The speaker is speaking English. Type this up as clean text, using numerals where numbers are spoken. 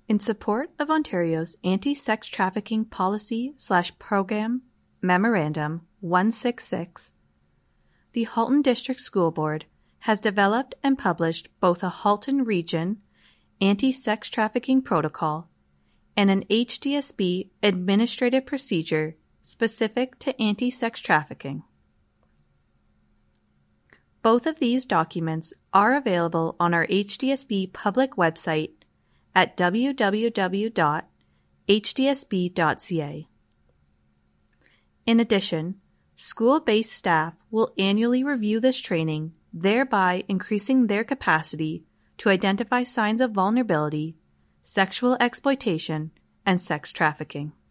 In support of Ontario's Anti-Sex Trafficking Policy/Program Memorandum 166, the Halton District School Board has developed and published both a Halton Region Anti-Sex Trafficking Protocol and an HDSB administrative procedure specific to anti-sex trafficking. Both of these documents are available on our HDSB public website at www.hdsb.ca. In addition, school-based staff will annually review this training, thereby increasing their capacity to identify signs of vulnerability, sexual exploitation, and sex trafficking.